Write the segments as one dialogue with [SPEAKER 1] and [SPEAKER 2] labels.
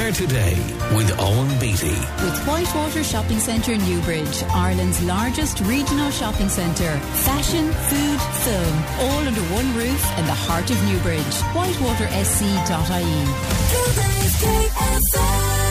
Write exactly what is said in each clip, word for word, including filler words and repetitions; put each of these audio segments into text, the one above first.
[SPEAKER 1] There Today with Owen Beattie.
[SPEAKER 2] With Whitewater Shopping Centre Newbridge, Ireland's largest regional shopping centre. Fashion, food, film, all under one roof in the heart of Newbridge. whitewater s c dot i e.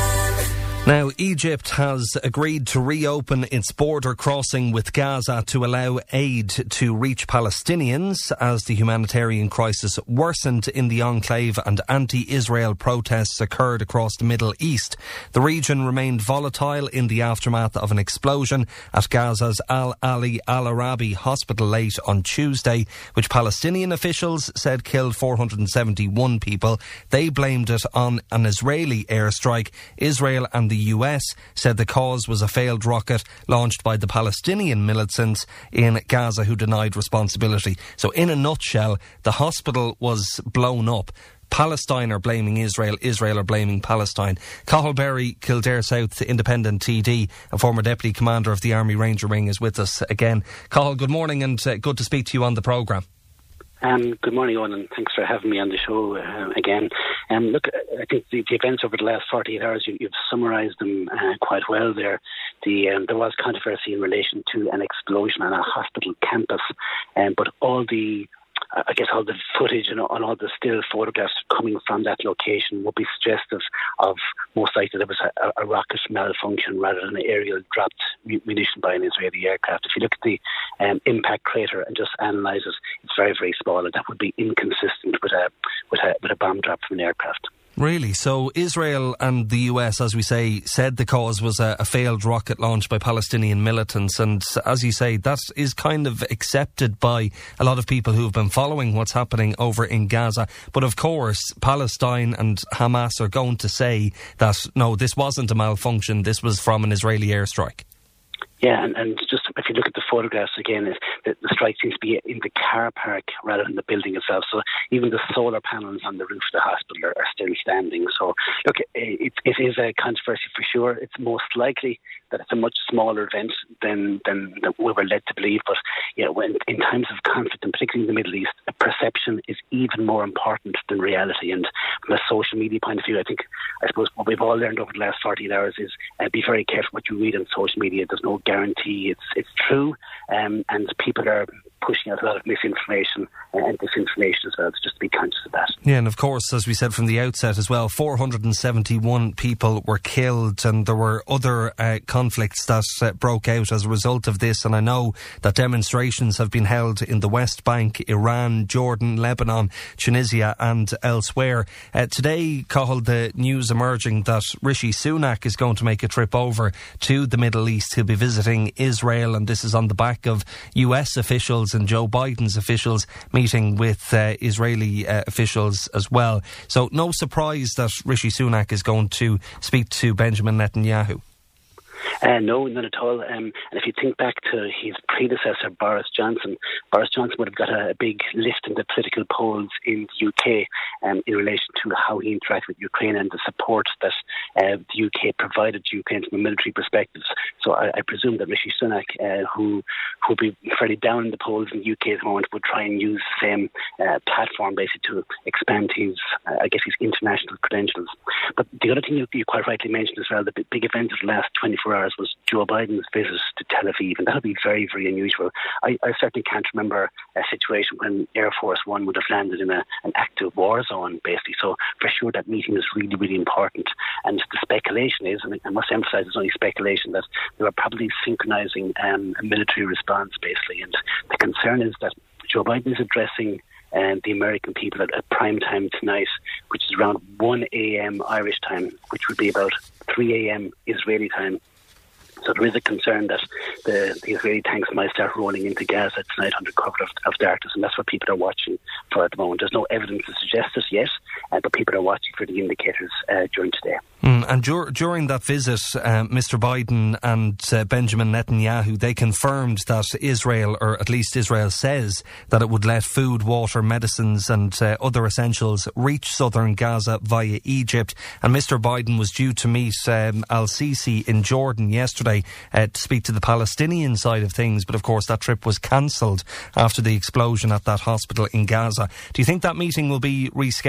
[SPEAKER 3] Now, Egypt has agreed to reopen its border crossing with Gaza to allow aid to reach Palestinians as the humanitarian crisis worsened in the enclave and anti-Israel protests occurred across the Middle East. The region remained volatile in the aftermath of an explosion at Gaza's Al Ali Al Arabi hospital late on Tuesday, which Palestinian officials said killed four hundred seventy-one people. They blamed it on an Israeli airstrike. Israel and the The U S said the cause was a failed rocket launched by the Palestinian militants in Gaza who denied responsibility. So in a nutshell, the hospital was blown up. Palestine are blaming Israel, Israel are blaming Palestine. Cathal Berry, Kildare South Independent T D, a former Deputy Commander of the Army Ranger Wing, is with us again. Cathal, good morning and uh, good to speak to you on the programme.
[SPEAKER 4] Um, good morning, Owen, and thanks for having me on the show uh, again. Um, look, I think the, the events over the last forty-eight hours, you, you've summarised them uh, quite well there. The, um, there was controversy in relation to an explosion on a hospital campus, um, but all the I guess all the footage and all the still photographs coming from that location would be suggestive of most likely there was a, a rocket malfunction rather than an aerial dropped munition by an Israeli aircraft. If you look at the um, impact crater and just analyse it, it's very, very small, and that would be inconsistent with a with a, with a bomb drop from an aircraft.
[SPEAKER 3] Really? So Israel and the U S, as we say, said the cause was a, a failed rocket launch by Palestinian militants. And as you say, that is kind of accepted by a lot of people who have been following what's happening over in Gaza. But of course, Palestine and Hamas are going to say that, no, this wasn't a malfunction. This was from an Israeli airstrike.
[SPEAKER 4] Yeah, and, and just if you look at the photographs again, the, the strike seems to be in the car park rather than the building itself. So even the solar panels on the roof of the hospital are, are still standing. So look, it, it is a controversy for sure. It's most likely that it's a much smaller event than than, than we were led to believe. But yeah, when in times of conflict, and particularly in the Middle East, perception is even more important than reality. And from a social media point of view, I think I suppose what we've all learned over the last forty-eight hours is uh, be very careful what you read on social media. There's no guarantee it's it's true, um, and people are pushing out a lot of misinformation and disinformation as well, so just to be conscious of that.
[SPEAKER 3] Yeah, and of course, as we said from the outset as well, four hundred seventy-one people were killed, and there were other uh, conflicts that uh, broke out as a result of this. And I know that demonstrations have been held in the West Bank, Iran, Jordan, Lebanon, Tunisia and elsewhere. Uh, today, Cathal, the news emerging that Rishi Sunak is going to make a trip over to the Middle East. He'll be visiting Israel, and this is on the back of U S officials and Joe Biden's officials meeting with uh, Israeli uh, officials as well. So no surprise that Rishi Sunak is going to speak to Benjamin Netanyahu.
[SPEAKER 4] Uh, no, not at all. Um, and if you think back to his predecessor, Boris Johnson, Boris Johnson would have got a, a big lift in the political polls in the U K um, in relation to how he interacted with Ukraine and the support that uh, the U K provided to Ukraine from a military perspective. So I, I presume that Rishi Sunak, uh, who who would be fairly down in the polls in the U K at the moment, would try and use the same uh, platform basically to expand his, uh, I guess, his international credentials. But the other thing you, you quite rightly mentioned as well, the big, big event of the last twenty-four hours was Joe Biden's visit to Tel Aviv, and that would be very, very unusual. I, I certainly can't remember a situation when Air Force One would have landed in a, an active war zone, basically. So for sure that meeting is really, really important. And the speculation is, and I must emphasise it's only speculation, that they were probably synchronising um, a military response, basically. And the concern is that Joe Biden is addressing and the American people at, at prime time tonight, which is around one a.m. Irish time, which would be about three a.m. Israeli time. So there is a concern that the, the Israeli tanks might start rolling into Gaza tonight under cover of, of darkness, and that's what people are watching for at the moment. There's no evidence to suggest this yet, uh, but people are watching for the indicators uh, during today.
[SPEAKER 3] Mm, and dur- during that visit, uh, Mister Biden and uh, Benjamin Netanyahu, they confirmed that Israel, or at least Israel says, that it would let food, water, medicines and uh, other essentials reach southern Gaza via Egypt. And Mister Biden was due to meet um, Al-Sisi in Jordan yesterday uh, to speak to the Palestinian side of things. But of course that trip was cancelled after the explosion at that hospital in Gaza. Do you think that meeting will be rescheduled?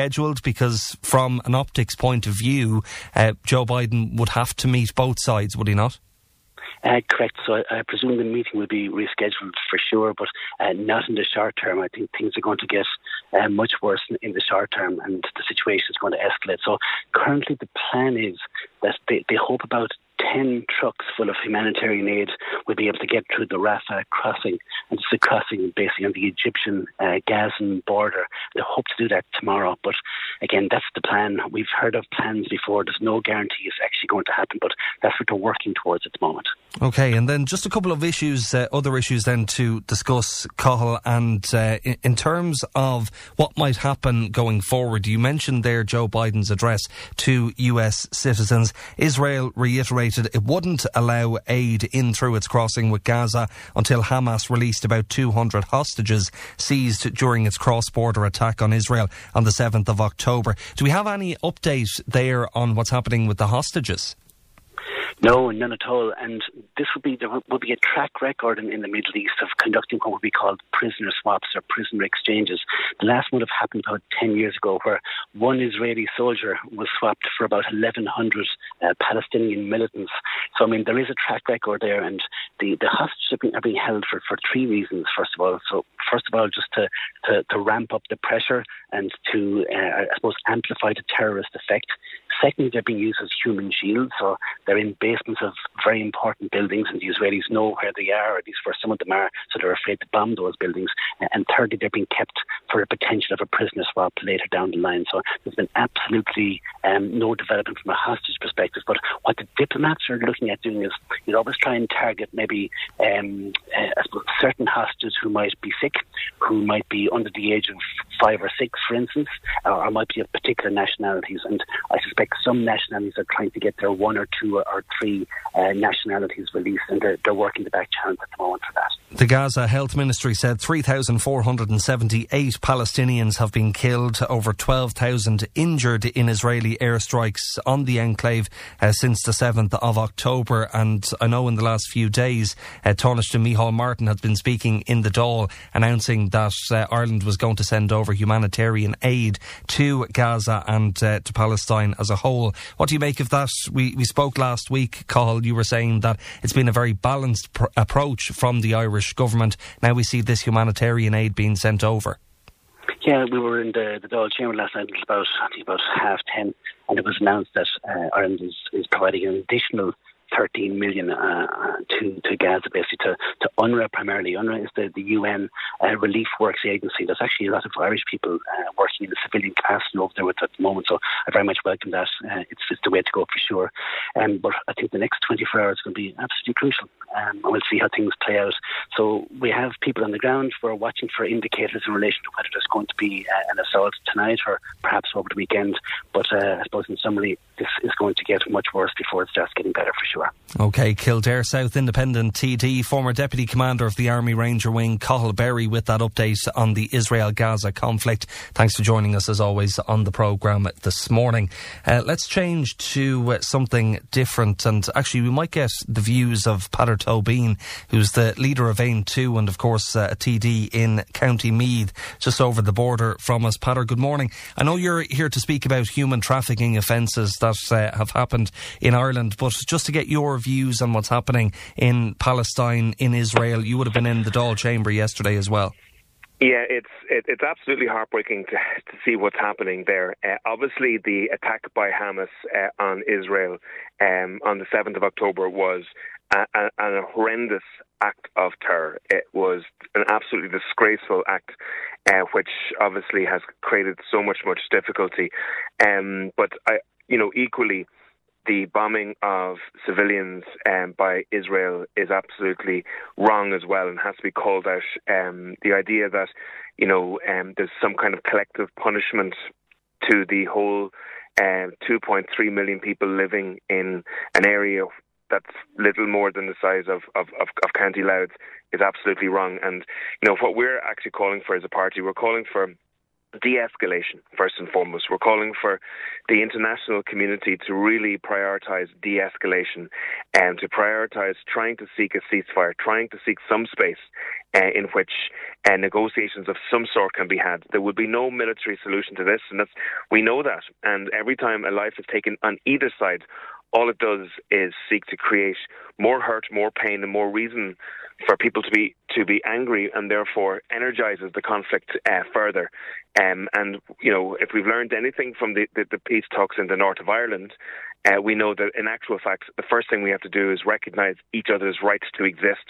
[SPEAKER 3] Because from an optics point of view, uh, Joe Biden would have to meet both sides, would he not?
[SPEAKER 4] Uh, correct. So I, I presume the meeting will be rescheduled for sure, but uh, not in the short term. I think things are going to get uh, much worse in, in the short term, and the situation is going to escalate. So currently the plan is that they, they hope about ten trucks full of humanitarian aid will be able to get through the Rafah crossing, and it's a crossing basically on the Egyptian uh, Gazan border. They hope to do that tomorrow, but again, that's the plan. We've heard of plans before. There's no guarantee it's actually going to happen, but that's what they're working towards at the moment.
[SPEAKER 3] Okay, and then just a couple of issues, uh, other issues then to discuss, Cathal, and uh, in, in terms of what might happen going forward. You mentioned there Joe Biden's address to U S citizens. Israel reiterated it wouldn't allow aid in through its crossing with Gaza until Hamas released about two hundred hostages seized during its cross-border attack on Israel on the seventh of October. Do we have any update there on what's happening with the hostages?
[SPEAKER 4] No, none at all. And this would be there would be a track record in, in the Middle East of conducting what would be called prisoner swaps or prisoner exchanges. The last one would have happened about ten years ago, where one Israeli soldier was swapped for about eleven hundred uh, Palestinian militants. So, I mean, there is a track record there, and the, the hostages are being, are being held for, for three reasons, first of all. So, first of all, just to, to, to ramp up the pressure and to, uh, I suppose, amplify the terrorist effect. Secondly, they're being used as human shields, so they're in basements of very important buildings, and the Israelis know where they are, or at least where some of them are, so they're afraid to bomb those buildings. And thirdly, they're being kept for the potential of a prisoner swap later down the line. So there's been absolutely um, no development from a hostage perspective. But what the diplomats are looking at doing is, you know, always try and target maybe um, uh, I suppose certain hostages who might be sick, who might be under the age of five or six, for instance, or, or might be of particular nationalities. And I suspect some nationalities are trying to get their one or two or three uh, nationalities released, and they're, they're working the back channels at the moment for that.
[SPEAKER 3] The Gaza Health Ministry said three thousand four hundred seventy-eight Palestinians have been killed, over twelve thousand injured in Israeli airstrikes on the enclave uh, since the seventh of October. And I know in the last few days, uh, Taoiseach Micheál Martin has been speaking in the Dáil, announcing that uh, Ireland was going to send over humanitarian aid to Gaza and uh, to Palestine as a whole. What do you make of that? We, we spoke last week, Cathal, you were saying that it's been a very balanced pr- approach from the Irish government. Now we see this humanitarian aid being sent over.
[SPEAKER 4] Yeah, we were in the, the Dáil chamber last night. It was about, I think about half ten, and it was announced that uh, Ireland is, is providing an additional thirteen million uh, to, to Gaza, basically to, to UNRWA primarily. UNRWA is the, the U N uh, relief works agency. There's actually a lot of Irish people uh, working in the civilian capacity over there with at the moment, so I very much welcome that. Uh, it's, it's the way to go for sure. Um, but I think the next twenty-four hours is going to be absolutely crucial, um, and we'll see how things play out. So we have people on the ground. We're watching for indicators in relation to whether there's going to be uh, an assault tonight or perhaps over the weekend. But uh, I suppose in summary, this is going to get much worse before it starts getting better for sure.
[SPEAKER 3] OK, Kildare South Independent T D, former Deputy Commander of the Army Ranger Wing, Cathal Berry, with that update on the Israel-Gaza conflict. Thanks for joining us, as always, on the programme this morning. Uh, let's change to uh, something different, and actually we might get the views of Peadar Tóibín, who's the leader of Ain two and, of course, uh, a T D in County Meath, just over the border from us. Peadar, good morning. I know you're here to speak about human trafficking offences that uh, have happened in Ireland, but just to get your views on what's happening in Palestine, in Israel. You would have been in the Dáil chamber yesterday as well.
[SPEAKER 5] Yeah, it's it, it's absolutely heartbreaking to, to see what's happening there. Uh, obviously, the attack by Hamas uh, on Israel um, on the seventh of October was a, a, a horrendous act of terror. It was an absolutely disgraceful act, uh, which obviously has created so much, much difficulty. Um, but, I, you know, equally, the bombing of civilians um, by Israel is absolutely wrong as well and has to be called out. Um, the idea that, you know, um, there's some kind of collective punishment to the whole uh, two point three million people living in an area that's little more than the size of, of, of, of County Louth is absolutely wrong. And, you know, what we're actually calling for as a party, we're calling for de-escalation, first and foremost. We're calling for the international community to really prioritise de-escalation and to prioritise trying to seek a ceasefire, trying to seek some space uh, in which uh, negotiations of some sort can be had. There would be no military solution to this, and that's, we know that. And every time a life is taken on either side, all it does is seek to create more hurt, more pain, and more reason for people to be to be angry, and therefore energises the conflict uh, further. Um, and, you know, if we've learned anything from the, the, the peace talks in the north of Ireland, uh, we know that in actual fact, the first thing we have to do is recognise each other's rights to exist,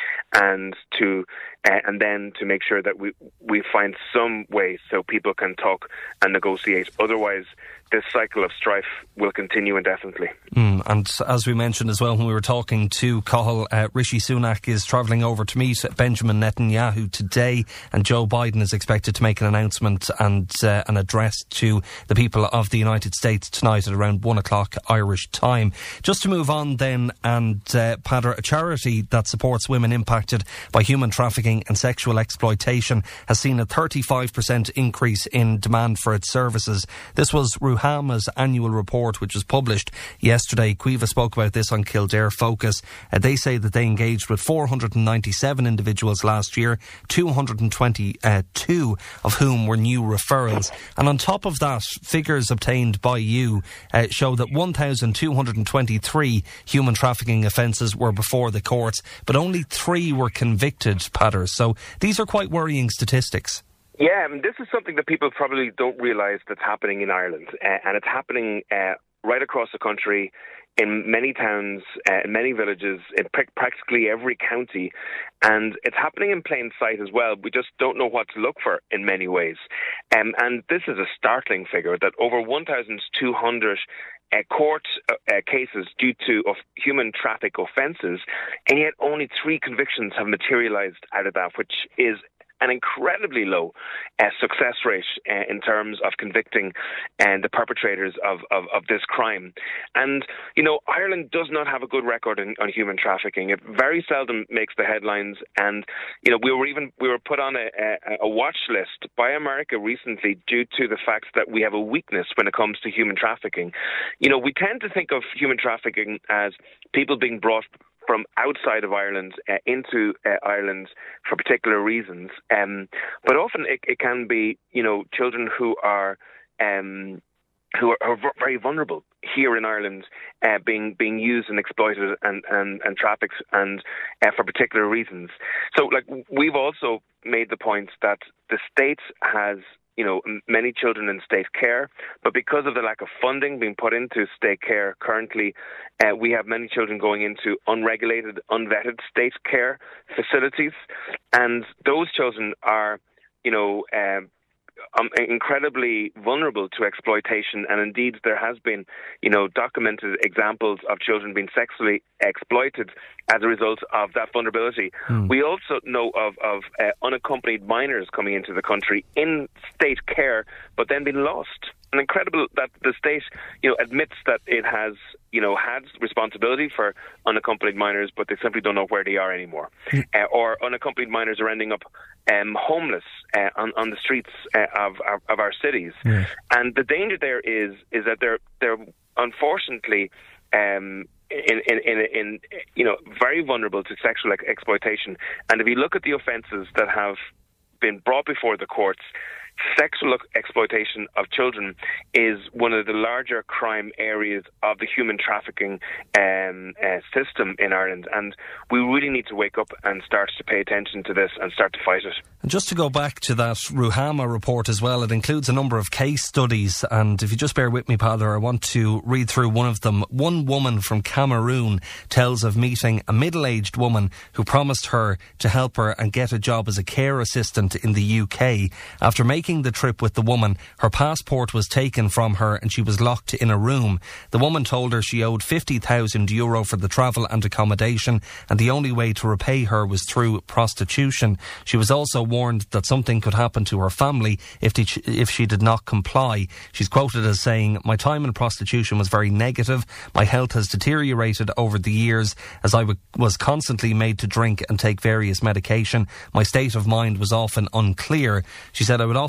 [SPEAKER 5] and to uh, and then to make sure that we we find some way so people can talk and negotiate. Otherwise, this cycle of strife will continue indefinitely.
[SPEAKER 3] Mm, and as we mentioned as well when we were talking to Cathal, uh, Rishi Sunak is travelling over to meet Benjamin Netanyahu today, and Joe Biden is expected to make an announcement and uh, an address to the people of the United States tonight at around one o'clock Irish time. Just to move on then, and uh, Pader, a charity that supports women impacted by human trafficking and sexual exploitation has seen a thirty-five percent increase in demand for its services. This was Ruhama's annual report, which was published yesterday. Quiva spoke about this on Kildare Focus. Uh, they say that they engaged with four hundred ninety-seven individuals last year, two hundred twenty-two of whom were new referrals. And on top of that, figures obtained by you uh, show that one thousand two hundred twenty-three human trafficking offences were before the courts, but only three were convicted, Pader. So these are quite worrying statistics.
[SPEAKER 5] Yeah, I mean, this is something that people probably don't realise that's happening in Ireland, uh, and it's happening uh, right across the country, in many towns, uh, in many villages, in pr- practically every county, and it's happening in plain sight as well. We just don't know what to look for in many ways. Um, and this is a startling figure, that over one thousand two hundred uh, court uh, uh, cases due to of human traffic offences, and yet only three convictions have materialised out of that, which is an incredibly low uh, success rate uh, in terms of convicting uh, the perpetrators of, of, of this crime. And, you know, Ireland does not have a good record in, on human trafficking. It very seldom makes the headlines. And, you know, we were even we were put on a, a, a watch list by America recently due to the fact that we have a weakness when it comes to human trafficking. You know, we tend to think of human trafficking as people being brought from outside of Ireland uh, into uh, Ireland for particular reasons. Um, but often it, it can be, you know, children who are um, who are, are very vulnerable here in Ireland, uh, being being used and exploited and and, and trafficked and uh, for particular reasons. So, like, we've also made the point that the state has, you know, many children in state care, but because of the lack of funding being put into state care currently, uh, we have many children going into unregulated, unvetted state care facilities, and those children are, you know, um, um, incredibly vulnerable to exploitation. And indeed, there has been, you know, documented examples of children being sexually exploited as a result of that vulnerability. Mm. We also know of, of uh, unaccompanied minors coming into the country in state care, but then being lost. And incredible that the state, you know, admits that it has, you know, had responsibility for unaccompanied minors, but they simply don't know where they are anymore. Mm. Uh, or unaccompanied minors are ending up um, homeless uh, on, on the streets uh, of, of of our cities. Mm. And the danger there is is that they're they're unfortunately um, in, in in in you know very vulnerable to sexual ex- exploitation. And if you look at the offences that have been brought before the courts, sexual exploitation of children is one of the larger crime areas of the human trafficking um, uh, system in Ireland, and we really need to wake up and start to pay attention to this and start to fight it.
[SPEAKER 3] And just to go back to that Ruhama report as well, it includes a number of case studies, and if you just bear with me, Pader, I want to read through one of them. One woman from Cameroon tells of meeting a middle-aged woman who promised her to help her and get a job as a care assistant in the U K. After making the trip with the woman, her passport was taken from her and she was locked in a room. The woman told her she owed fifty thousand euro for the travel and accommodation, and the only way to repay her was through prostitution. She was also warned that something could happen to her family if, the, if she did not comply. She's quoted as saying, "My time in prostitution was very negative. My health has deteriorated over the years as I w- was constantly made to drink and take various medication. My state of mind was often unclear." She said, "I would often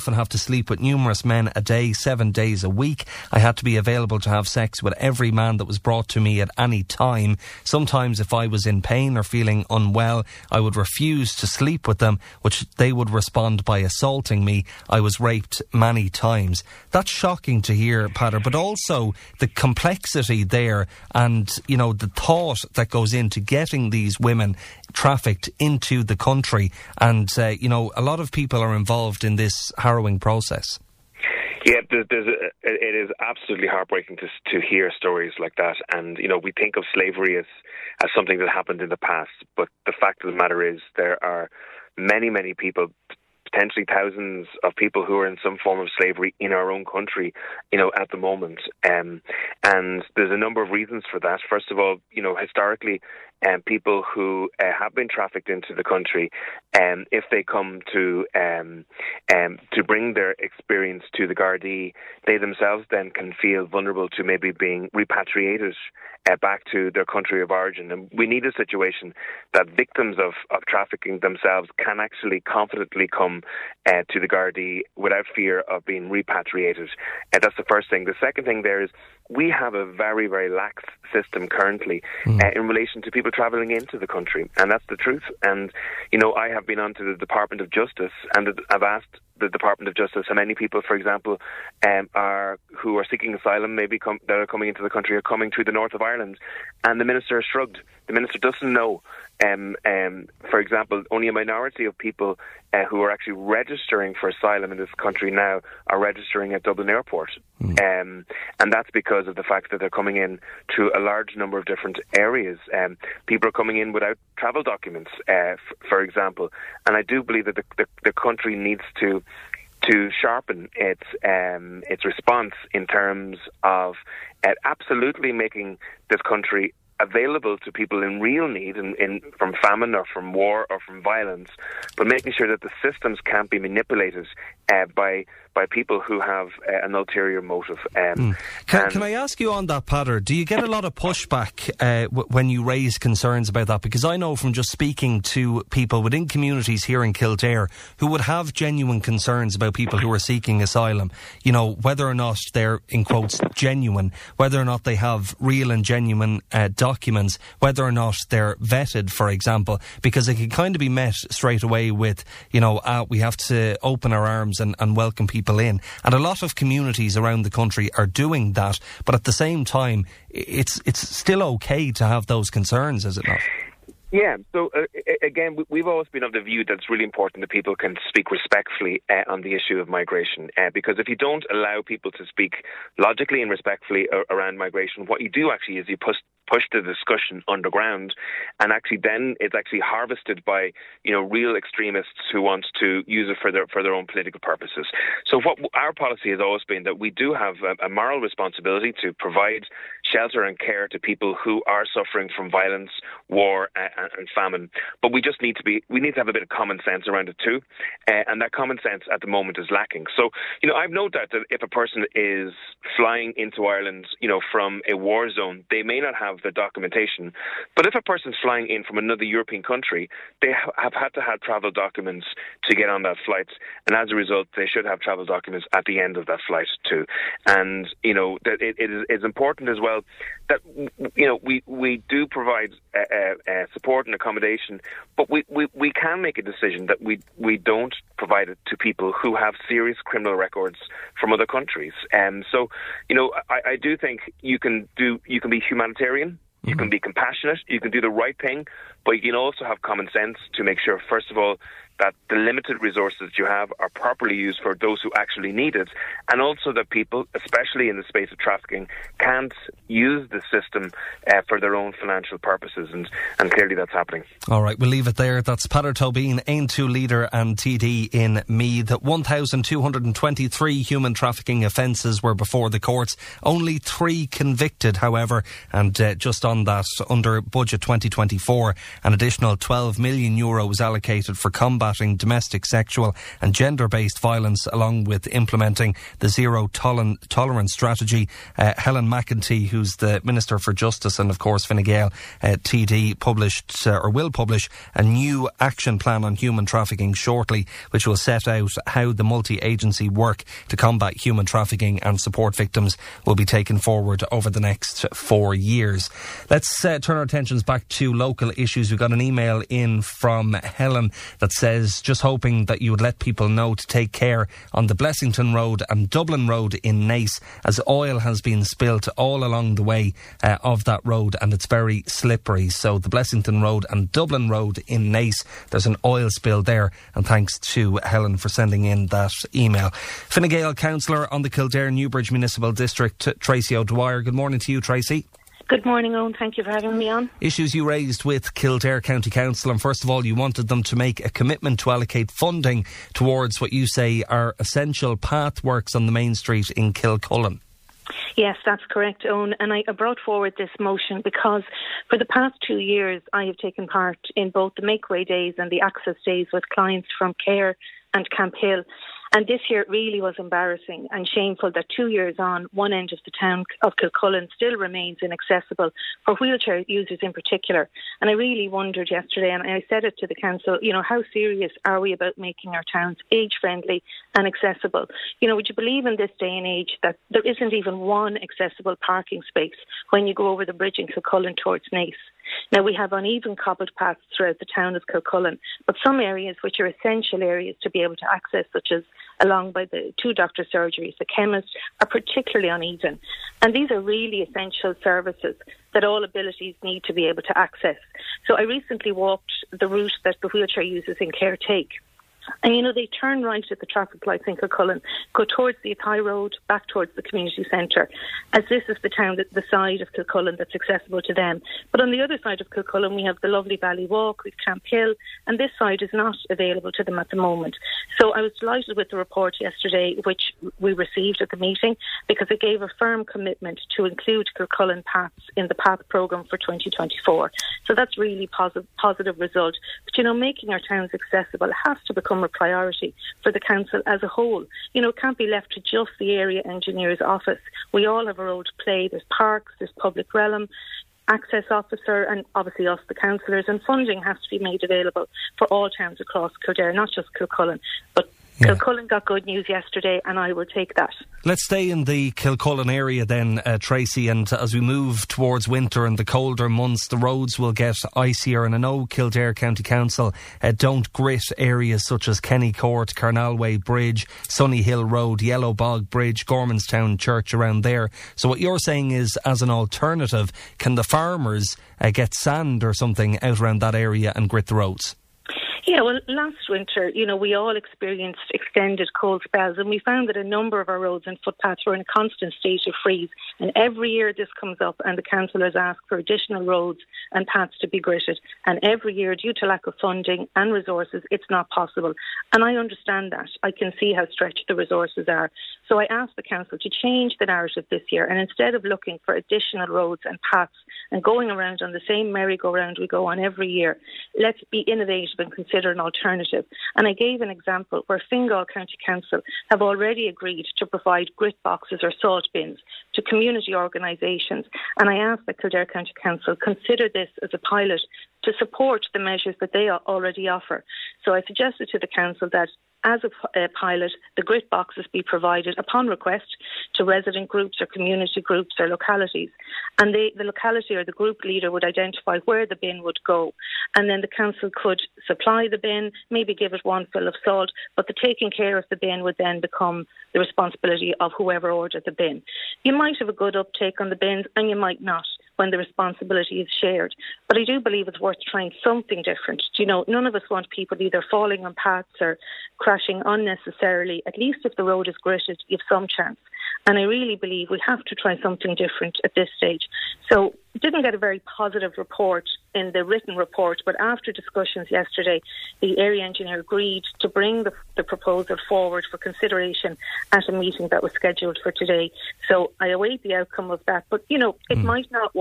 [SPEAKER 3] often have to sleep with numerous men a day, seven days a week. I had to be available to have sex with every man that was brought to me at any time. Sometimes if I was in pain or feeling unwell, I would refuse to sleep with them, which they would respond by assaulting me. I was raped many times. That's shocking to hear, Peadar, but also the complexity there and, you know, the thought that goes into getting these women trafficked into the country. And, uh, you know, a lot of people are involved in this harrowing process.
[SPEAKER 5] Yeah, there's, there's a, it is absolutely heartbreaking to to hear stories like that. And, you know, we think of slavery as, as something that happened in the past. But the fact of the matter is there are many, many people, potentially thousands of people who are in some form of slavery in our own country, you know, at the moment. Um, and there's a number of reasons for that. First of all, you know, historically, um, people who uh, have been trafficked into the country, um, if they come to um, um, to bring their experience to the Gardaí, they themselves then can feel vulnerable to maybe being repatriated uh, back to their country of origin. And we need a situation that victims of, of trafficking themselves can actually confidently come uh, to the Gardaí without fear of being repatriated. Uh, that's the first thing. The second thing there is we have a very, very lax system currently mm. uh, in relation to people travelling into the country, and that's the truth. And, you know, I have been on to the Department of Justice, and I've asked the Department of Justice how many people, for example, um, are who are seeking asylum, maybe com- that are coming into the country, are coming through the north of Ireland, and the Minister has shrugged. The Minister doesn't know. Um, um, for example, only a minority of people uh, who are actually registering for asylum in this country now are registering at Dublin Airport. Mm. Um, and that's because of the fact that they're coming in to a large number of different areas. Um, people are coming in without travel documents, uh, f- for example. And I do believe that the, the, the country needs to to sharpen its um, its response in terms of uh, absolutely making this country available to people in real need, in, in from famine or from war or from violence, but making sure that the systems can't be manipulated uh, by by people who have uh, an ulterior motive. Um,
[SPEAKER 3] mm. can, can I ask you on that, Peadar, do you get a lot of pushback uh, w- when you raise concerns about that? Because I know from just speaking to people within communities here in Kildare who would have genuine concerns about people who are seeking asylum, you know, whether or not they're, in quotes, genuine, whether or not they have real and genuine uh, documents, whether or not they're vetted, for example, because it can kind of be met straight away with, you know, uh, we have to open our arms and, and welcome people in. And a lot of communities around the country are doing that, but at the same time, it's it's still okay to have those concerns, is it not?
[SPEAKER 5] Yeah, so uh, again, we've always been of the view that it's really important that people can speak respectfully uh, on the issue of migration, uh, because if you don't allow people to speak logically and respectfully uh, around migration, what you do actually is you push push the discussion underground, and actually then it's actually harvested by, you know, real extremists who want to use it for their for their own political purposes. So what our policy has always been that we do have a, a moral responsibility to provide shelter and care to people who are suffering from violence, war, uh, and famine. But we just need to be, we need to have a bit of common sense around it too. Uh, and that common sense at the moment is lacking. So, you know, I've no doubt that if a person is flying into Ireland, you know, from a war zone, they may not have the documentation. But if a person's flying in from another European country, they ha- have had to have travel documents to get on that flight. And as a result, they should have travel documents at the end of that flight too. And, you know, that it, it is it's important as well that, you know, we, we do provide uh, uh, support and accommodation, but we, we, we can make a decision that we we don't provide it to people who have serious criminal records from other countries. And um, so, you know, I, I do think you can do you can be humanitarian, you mm-hmm. can be compassionate, you can do the right thing, but you can also have common sense to make sure, first of all, that the limited resources you have are properly used for those who actually need it, and also that people, especially in the space of trafficking, can't use the system uh, for their own financial purposes, and, and clearly that's happening.
[SPEAKER 3] All right, we'll leave it there. That's Peadar Tóibín, Aon two leader and T D in Meath. one thousand two hundred twenty-three human trafficking offences were before the courts, only three convicted, however, and uh, just on that, under budget twenty twenty-four, an additional twelve million euro was allocated for combat combating domestic, sexual and gender-based violence, along with implementing the zero toler- tolerance strategy. Uh, Helen McEntee, who's the Minister for Justice, and of course Fine Gael uh, T D, published uh, or will publish a new action plan on human trafficking shortly, which will set out how the multi-agency work to combat human trafficking and support victims will be taken forward over the next four years. Let's uh, turn our attentions back to local issues. We've got an email in from Helen that says, just hoping that you would let people know to take care on the Blessington Road and Dublin Road in Naas, as oil has been spilt all along the way uh, of that road, and it's very slippery. So the Blessington Road and Dublin Road in Naas, there's an oil spill there, and thanks to Helen for sending in that email. Fine Gael councillor on the Kildare Newbridge Municipal District, Tracy O'Dwyer. Good morning to you, Tracy.
[SPEAKER 6] Good morning, Owen. Thank you for having me on.
[SPEAKER 3] Issues you raised with Kildare County Council, and first of all, you wanted them to make a commitment to allocate funding towards what you say are essential path works on the main street in Kilcullen.
[SPEAKER 6] Yes, that's correct, Owen. And I brought forward this motion because for the past two years I have taken part in both the Make Way Days and the Access Days with clients from Care and Camp Hill. And this year it really was embarrassing and shameful that two years on, one end of the town of Kilcullen still remains inaccessible for wheelchair users in particular. And I really wondered yesterday, and I said it to the council, you know, how serious are we about making our towns age-friendly and accessible? You know, would you believe in this day and age that there isn't even one accessible parking space when you go over the bridge in Kilcullen towards Naas? Now, we have uneven cobbled paths throughout the town of Kilcullen, but some areas which are essential areas to be able to access, such as along by the two doctor surgeries, the chemist, are particularly uneven. And these are really essential services that all abilities need to be able to access. So I recently walked the route that the wheelchair users in Care take. And, you know, they turn right at the traffic lights in Kilcullen, go towards the Athy Road, back towards the community centre, as this is the town, the side of Kilcullen that's accessible to them. But on the other side of Kilcullen, we have the lovely Valley Walk, we've Camp Hill, and this side is not available to them at the moment. So I was delighted with the report yesterday, which we received at the meeting, because it gave a firm commitment to include Kilcullen paths in the PATH programme for twenty twenty-four. So that's really positive, positive result. But, you know, making our towns accessible has to become a priority for the council as a whole. You know, it can't be left to just the area engineer's office. We all have a role to play. There's parks, there's public realm, access officer, and obviously us, the councillors, and funding has to be made available for all towns across Kildare, not just Kilcullen. But yeah. Kilcullen got good news yesterday, and I will take that.
[SPEAKER 3] Let's stay in the Kilcullen area then, uh, Tracy, and as we move towards winter and the colder months, the roads will get icier, and I know Kildare County Council uh, don't grit areas such as Kenny Court, Carnalway Bridge, Sunny Hill Road, Yellow Bog Bridge, Gormanstown Church around there. So what you're saying is, as an alternative, can the farmers uh, get sand or something out around that area and grit the roads?
[SPEAKER 6] Yeah, well, last winter, you know, we all experienced extended cold spells, and we found that a number of our roads and footpaths were in a constant state of freeze. And every year this comes up, and the councillors ask for additional roads and paths to be gritted. And every year, due to lack of funding and resources, it's not possible. And I understand that. I can see how stretched the resources are. So I asked the council to change the narrative this year, and instead of looking for additional roads and paths and going around on the same merry-go-round we go on every year, let's be innovative and consider an alternative. And I gave an example where Fingal County Council have already agreed to provide grit boxes or salt bins to community organisations. And I asked that Kildare County Council consider this as a pilot to support the measures that they already offer. So I suggested to the council that as a, a pilot, the grit boxes be provided upon request to resident groups or community groups or localities. And they, the locality or the group leader would identify where the bin would go. And then the council could supply the bin, maybe give it one fill of salt, but the taking care of the bin would then become the responsibility of whoever ordered the bin. You might have a good uptake on the bins and you might not when the responsibility is shared. But I do believe it's worth trying something different. You know, none of us want people either falling on paths or crashing unnecessarily. At least if the road is gritted, you have some chance. And I really believe we have to try something different at this stage. So didn't get a very positive report in the written report, but after discussions yesterday, the area engineer agreed to bring the, the proposal forward for consideration at a meeting that was scheduled for today. So I await the outcome of that. But, you know, it mm. might not work.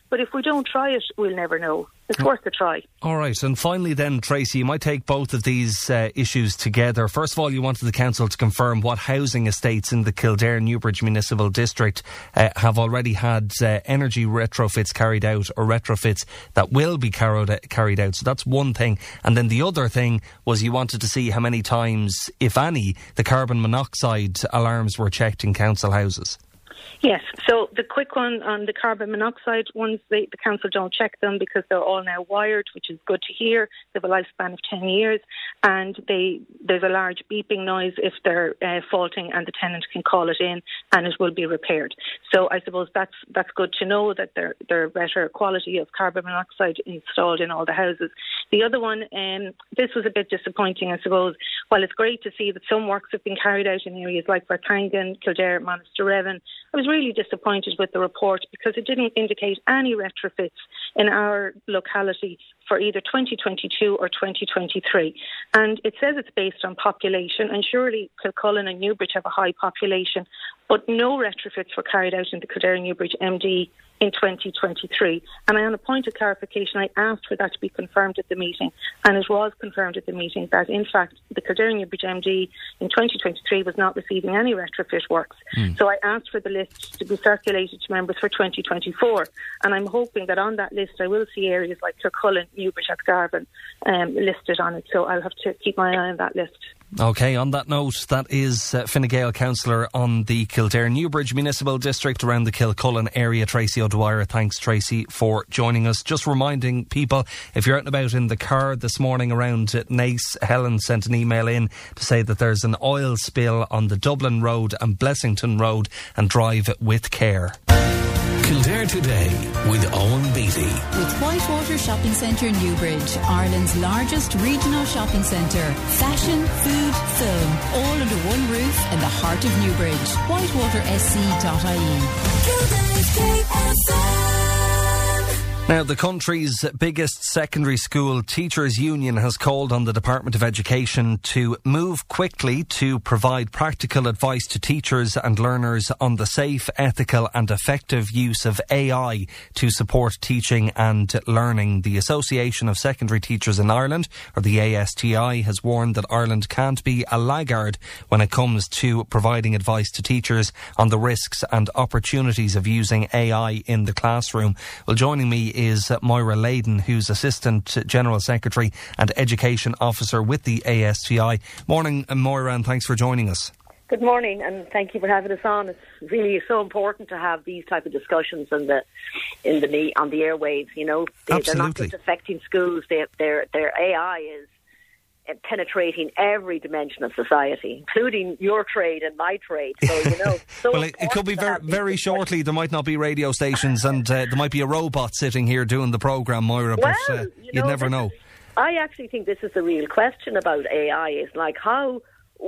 [SPEAKER 6] But if we don't try it, we'll never know. It's
[SPEAKER 3] oh.
[SPEAKER 6] worth a try.
[SPEAKER 3] All right. And finally then, Tracy, you might take both of these uh, issues together. First of all, you wanted the council to confirm what housing estates in the Kildare-Newbridge Municipal District uh, have already had uh, energy retrofits carried out, or retrofits that will be carried, carried out. So that's one thing. And then the other thing was you wanted to see how many times, if any, the carbon monoxide alarms were checked in council houses.
[SPEAKER 6] Yes, so the quick one on the carbon monoxide ones, they, the council don't check them because they're all now wired, which is good to hear. They have a lifespan of ten years, and they there's a large beeping noise if they're uh, faulting, and the tenant can call it in and it will be repaired. So I suppose that's that's good to know that there there are better quality of carbon monoxide installed in all the houses. The other one, um, this was a bit disappointing, I suppose. While it's great to see that some works have been carried out in areas like Vertangan, Kildare, Monasterevin, I was really disappointed with the report because it didn't indicate any retrofits in our locality for either twenty twenty-two or twenty twenty-three. And it says it's based on population, and surely Kilcullen and Newbridge have a high population, but no retrofits were carried out in the Kildare Newbridge M D in twenty twenty-three. And on a point of clarification, I asked for that to be confirmed at the meeting, and it was confirmed at the meeting that, in fact, the Kildare Newbridge M D in twenty twenty-three was not receiving any retrofit works. Mm. So I asked for the list to be circulated to members for twenty twenty-four, and I'm hoping that on that list I will see areas like Kilcullen, Newbridge, Atgarvan um, listed on it. So I'll have to keep my eye on that list.
[SPEAKER 3] OK, on that note, that is uh, Fine Gael councillor on the Kildare-Newbridge Municipal District around the Kilcullen area, Tracy O'Dwyer. Thanks, Tracy, for joining us. Just reminding people, if you're out and about in the car this morning around Naas, Helen sent an email in to say that there's an oil spill on the Dublin Road and Blessington Road, and drive with care.
[SPEAKER 1] Kildare Today with Owen Beattie.
[SPEAKER 2] With Whitewater Shopping Centre Newbridge, Ireland's largest regional shopping centre. Fashion, food, film, all under one roof in the heart of Newbridge. whitewater s c dot i e.
[SPEAKER 3] Now, the country's biggest secondary school teachers' union has called on the Department of Education to move quickly to provide practical advice to teachers and learners on the safe, ethical and effective use of A I to support teaching and learning. The Association of Secondary Teachers in Ireland, or the A S T I, has warned that Ireland can't be a laggard when it comes to providing advice to teachers on the risks and opportunities of using A I in the classroom. Well, joining me is Moira Layden, who's Assistant General Secretary and Education Officer with the A S T I. Morning, Moira, and thanks for joining us.
[SPEAKER 7] Good morning, and thank you for having us on. It's really so important to have these type of discussions in the in the on the airwaves. You know, they, they're not just affecting schools. They, their their A I is penetrating every dimension of society, including your trade and my trade. So, you know, so
[SPEAKER 3] well, it, it could be very, very shortly. There might not be radio stations, and uh, there might be a robot sitting here doing the programme, Moira.
[SPEAKER 7] Well,
[SPEAKER 3] but uh,
[SPEAKER 7] you
[SPEAKER 3] you'd
[SPEAKER 7] know,
[SPEAKER 3] never know.
[SPEAKER 7] Is, I actually think this is the real question about A I. Is like how.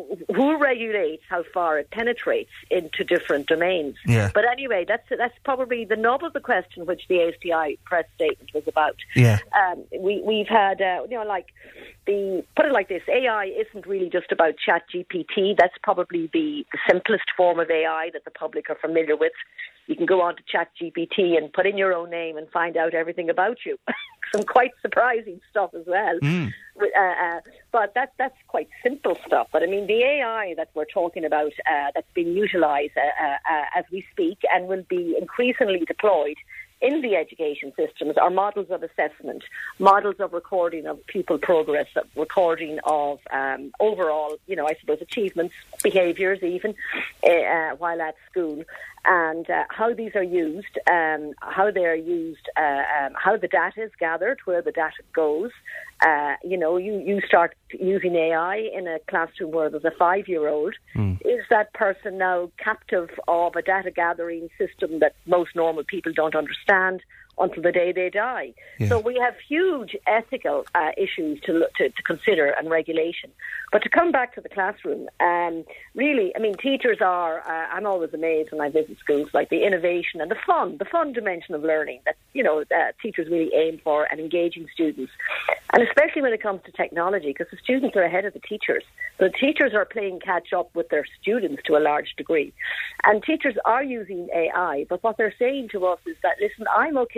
[SPEAKER 7] Who regulates how far it penetrates into different domains?
[SPEAKER 3] Yeah.
[SPEAKER 7] But anyway, that's that's probably the nub of the question, which the A S T I press statement was about.
[SPEAKER 3] Yeah.
[SPEAKER 7] Um, we we've had uh, you know like the put it like this: A I isn't really just about Chat G P T. That's probably the, the simplest form of A I that the public are familiar with. You can go on to Chat G P T and put in your own name and find out everything about you. Some quite surprising stuff as well.
[SPEAKER 3] Mm.
[SPEAKER 7] Uh, uh, but that, that's quite simple stuff. But I mean, the A I that we're talking about uh, that's being utilised uh, uh, uh, as we speak and will be increasingly deployed in the education systems are models of assessment, models of recording of pupil progress, recording of um, overall, you know, I suppose achievements, behaviours even, uh, while at school. And uh, how these are used, um, how they are used, uh, um, how the data is gathered, where the data goes. Uh, you know, you, you start using A I in a classroom where there's a five-year-old. Mm. Is that person now captive of a data gathering system that most normal people don't understand until the day they die? Yeah. So we have huge ethical uh, issues to, to to consider and regulation. But to come back to the classroom, um, really, I mean, teachers are, uh, I'm always amazed when I visit schools, like the innovation and the fun, the fun dimension of learning that, you know, uh, teachers really aim for and engaging students. And especially when it comes to technology, because the students are ahead of the teachers. The teachers are playing catch up with their students to a large degree. And teachers are using A I, but what they're saying to us is that, listen, I'm okay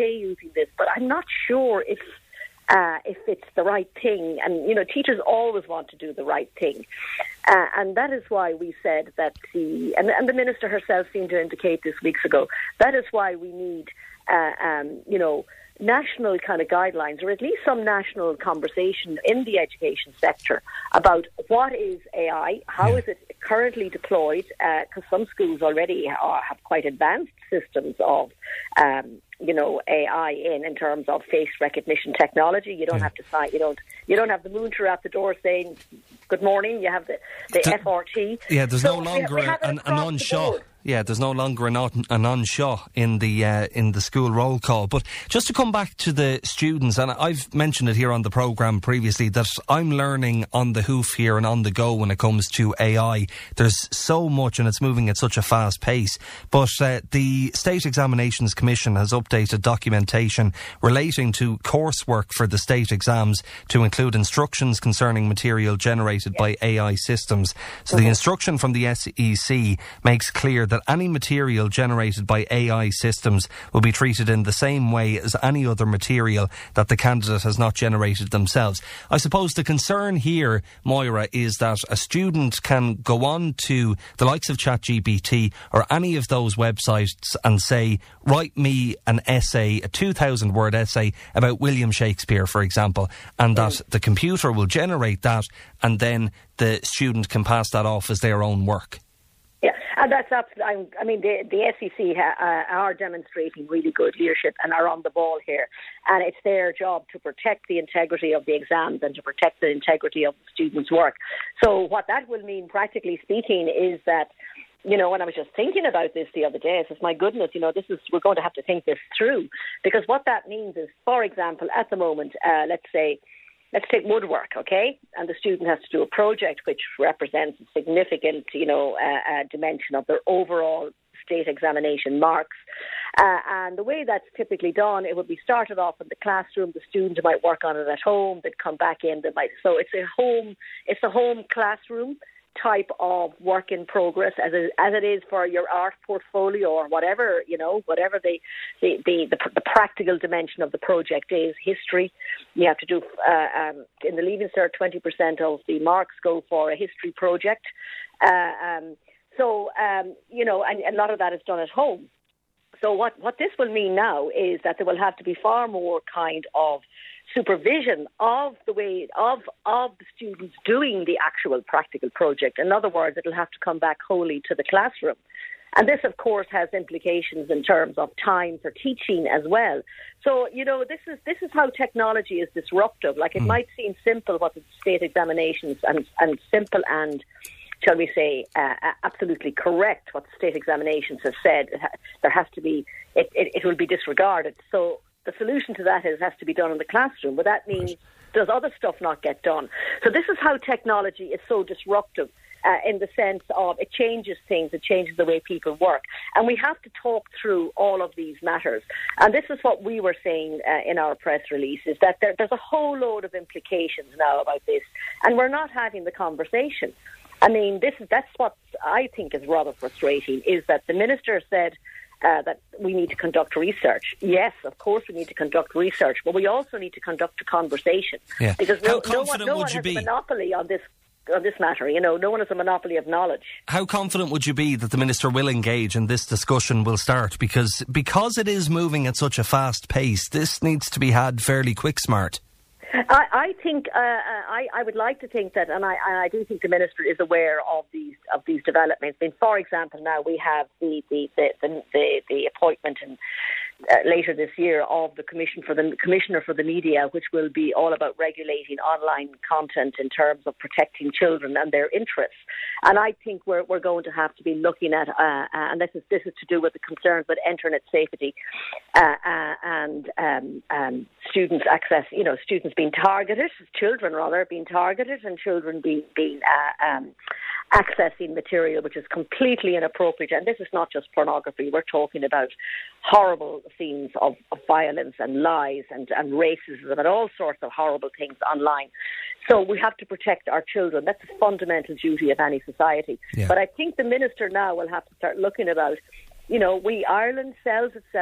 [SPEAKER 7] okay using this, but I'm not sure if uh, if it's the right thing. And, you know, teachers always want to do the right thing. Uh, and that is why we said that the, and, and the Minister herself seemed to indicate this weeks ago, that is why we need, uh, um, you know, national kind of guidelines, or at least some national conversation in the education sector about what is A I, how yeah. is it currently deployed, because uh, some schools already are, have quite advanced systems of, um, you know, A I in in terms of face recognition technology. You don't yeah. have to sign, you don't, you don't have the moonter at the door saying good morning. You have the, the D- F R T.
[SPEAKER 3] Yeah, there's
[SPEAKER 7] so
[SPEAKER 3] no longer
[SPEAKER 7] we, we
[SPEAKER 3] an, an on-shot. Yeah, there's no longer an on, an on-shot in the uh, in the school roll call. But just to come back to the students, and I've mentioned it here on the programme previously, that I'm learning on the hoof here and on the go when it comes to A I. There's so much and it's moving at such a fast pace. But uh, the State Examinations Commission has updated documentation relating to coursework for the state exams to include instructions concerning material generated yeah. by A I systems. So mm-hmm. the instruction from the S E C makes clear that any material generated by A I systems will be treated in the same way as any other material that the candidate has not generated themselves. I suppose the concern here, Moira, is that a student can go on to the likes of ChatGPT or any of those websites and say, write me an essay, a two thousand word essay about William Shakespeare, for example, and that the computer will generate that and then the student can pass that off as their own work.
[SPEAKER 7] Yeah, and that's absolutely. I mean, the the S E C ha, uh, are demonstrating really good leadership and are on the ball here, and it's their job to protect the integrity of the exams and to protect the integrity of the students' work. So, what that will mean, practically speaking, is that, you know, when I was just thinking about this the other day, I said, my goodness, you know, this is we're going to have to think this through, because what that means is, for example, at the moment, uh, let's say. Let's take woodwork, okay? And the student has to do a project which represents a significant, you know, uh, uh, dimension of their overall state examination marks. Uh, and the way that's typically done, it would be started off in the classroom. The student might work on it at home. They'd come back in. They might. So it's a home. It's a home classroom type of work in progress, as it, as it is for your art portfolio or whatever, you know, whatever the the, the, the, the practical dimension of the project is. History, you have to do, uh, um, in the Leaving Cert, twenty percent of the marks go for a history project. Uh, um, so, um, you know, and, and a lot of that is done at home. So what, what this will mean now is that there will have to be far more kind of supervision of the way of of the students doing the actual practical project. In other words, it'll have to come back wholly to the classroom. And this, of course, has implications in terms of time for teaching as well. So, you know, this is this is how technology is disruptive. Like, it mm. might seem simple what the state examinations and, and simple and, shall we say, uh, absolutely correct what the state examinations have said. There has to be, it, it, it will be disregarded. So the solution to that is it has to be done in the classroom. But that means does other stuff not get done? So this is how technology is so disruptive uh, in the sense of it changes things, it changes the way people work. And we have to talk through all of these matters. And this is what we were saying uh, in our press release, is that there, there's a whole load of implications now about this. And we're not having the conversation. I mean, this is that's what I think is rather frustrating, is that the Minister said uh, that we need to conduct research. Yes, of course we need to conduct research, but we also need to conduct a conversation.
[SPEAKER 3] Yeah.
[SPEAKER 7] Because
[SPEAKER 3] How
[SPEAKER 7] no,
[SPEAKER 3] confident
[SPEAKER 7] no one, no
[SPEAKER 3] would
[SPEAKER 7] one
[SPEAKER 3] you
[SPEAKER 7] has
[SPEAKER 3] be?
[SPEAKER 7] a monopoly on this on this matter. You know, no one has a monopoly of knowledge.
[SPEAKER 3] How confident would you be that the Minister will engage and this discussion will start? Because because it is moving at such a fast pace, this needs to be had fairly quick smart.
[SPEAKER 7] I, I think uh, I, I would like to think that, and I, and I do think the Minister is aware of these of these developments. I mean, for example, now we have the the the the, the, the appointment and uh, later this year of the Commission for the Commissioner for the Media, which will be all about regulating online content in terms of protecting children and their interests. And I think we're we're going to have to be looking at, uh, and this is this is to do with the concerns with internet safety uh, uh, and um, um, students' access. You know, students being targeted, children rather being targeted, and children being being uh, um, accessing material which is completely inappropriate. And this is not just pornography. We're talking about horrible scenes of, of violence and lies and, and racism and all sorts of horrible things online. So we have to protect our children. That's a fundamental duty of any society.
[SPEAKER 3] Yeah.
[SPEAKER 7] But I think the Minister now will have to start looking about, you know, we Ireland sells itself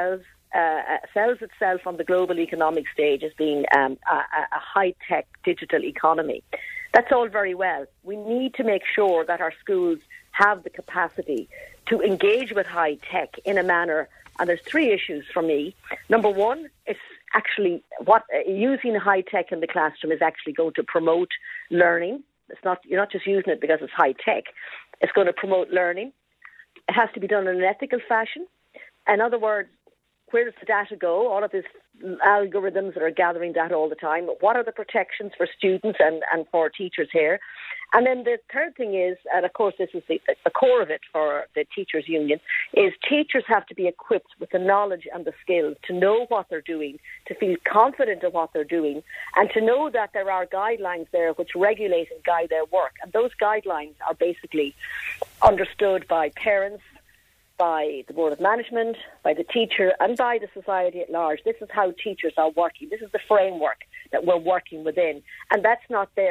[SPEAKER 7] uh, sells itself on the global economic stage as being um, a, a high-tech digital economy. That's all very well. We need to make sure that our schools have the capacity to engage with high tech in a manner, and there's three issues for me. Number one, it's actually what uh, using high tech in the classroom is actually going to promote learning. It's not, you're not just using it because it's high tech. It's going to promote learning. It has to be done in an ethical fashion. In other words, where does the data go? All of these algorithms that are gathering data all the time. What are the protections for students and, and for teachers here? And then the third thing is, and of course this is the, the core of it for the teachers union, is teachers have to be equipped with the knowledge and the skills to know what they're doing, to feel confident in what they're doing, and to know that there are guidelines there which regulate and guide their work. And those guidelines are basically understood by parents, by the Board of Management, by the teacher, and by the society at large. This is how teachers are working. This is the framework that we're working within. And that's not there